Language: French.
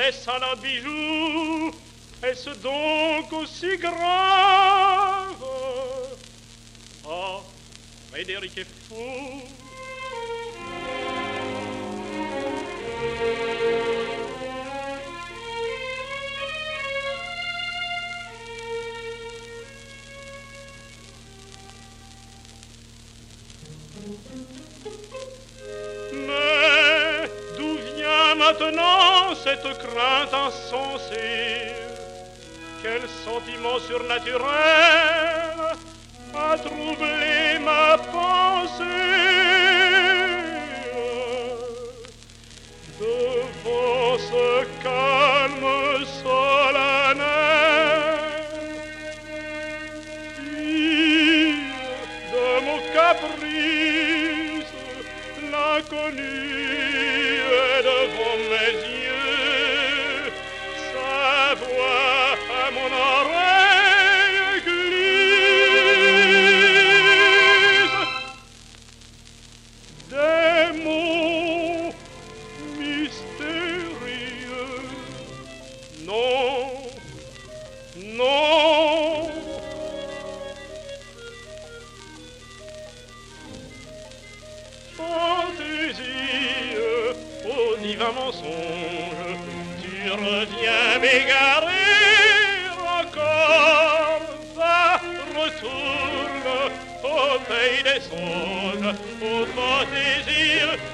est-ce un bijou? Est-ce donc aussi grave? Oh, Frédéric est fou. Mais d'où vient maintenant cette crainte insensée? Quel sentiment surnaturel a troublé ma pensée? Devant ce calme solennel, fille de mon caprice, l'inconnu est devant mes yeux, sa voix à mon oreille glisse. Des mots mystérieux. Non, non. Fantaisie, ô divin mensonge, tu reviens m'égarer encore. Va, retourne au pays des songes, ô fantaisie.